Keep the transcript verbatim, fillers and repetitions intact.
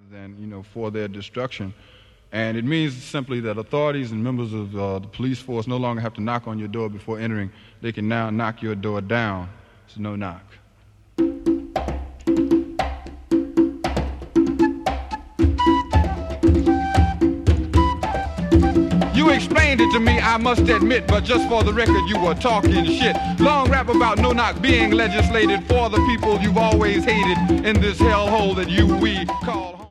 than, you know, for their destruction. And it means simply that authorities and members of uh, the police force no longer have to knock on your door before entering. They can now knock your door down. It's no knock. You explained it to me, I must admit, but just for the record, you were talking shit. Long rap about no knock being legislated for the people you've always hated in this hellhole that you we call home.